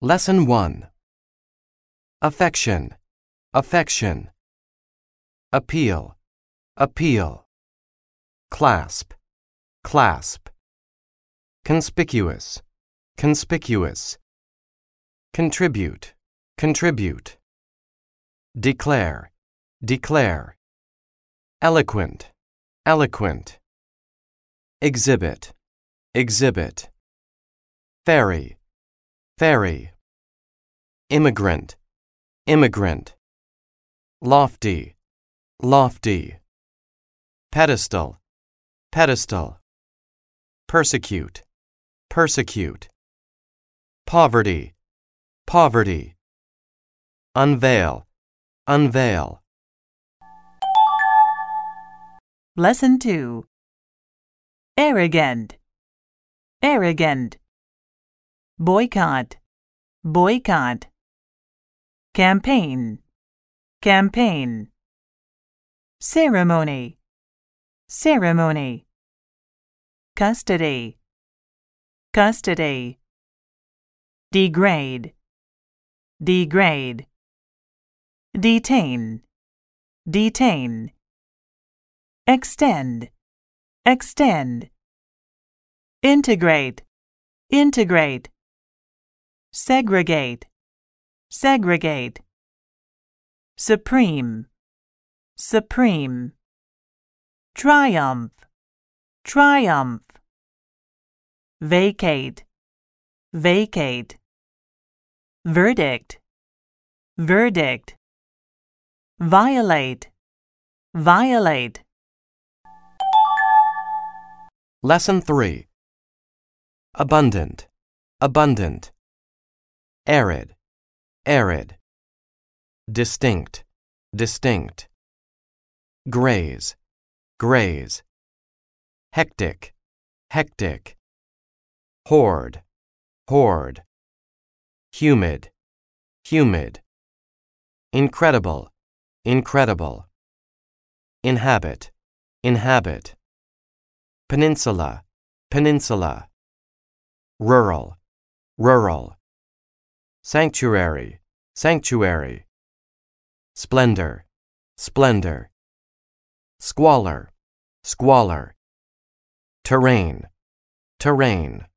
Lesson 1. Affection, affection. Appeal, appeal. Clasp, clasp. Conspicuous, conspicuous. Contribute, contribute. Declare, declare. Eloquent, eloquent. Exhibit, exhibit. Ferry, ferry. Immigrant, immigrant. Lofty, lofty. Pedestal, pedestal. Persecute, persecute. Poverty, poverty. Unveil, unveil. Lesson 2. Arrogant, arrogant. Boycott, boycott. Campaign, campaign. Ceremony, ceremony. Custody, custody. Degrade, degrade. Detain, detain. Extend, extend. Integrate, integrate. Segregate, segregate. Supreme, supreme. Triumph, triumph. Vacate, vacate. Verdict, verdict. Violate, violate. Lesson 3. Abundant, abundant. Arid, arid. Distinct, distinct. Graze, graze. Hectic, hectic. Horde, horde. Humid, humid. Incredible, incredible. Inhabit, inhabit. Peninsula, peninsula. Rural, rural. Sanctuary, sanctuary. Splendor, splendor. Squalor, squalor. Terrain, terrain.